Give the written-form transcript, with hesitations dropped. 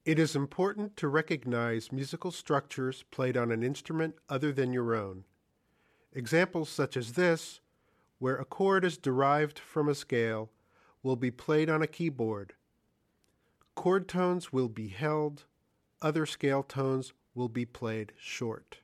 It is important to recognize musical structures played on an instrument other than your own. Examples such as this, where a chord is derived from a scale, will be played on a keyboard. Chord tones will be held, other scale tones will be played short.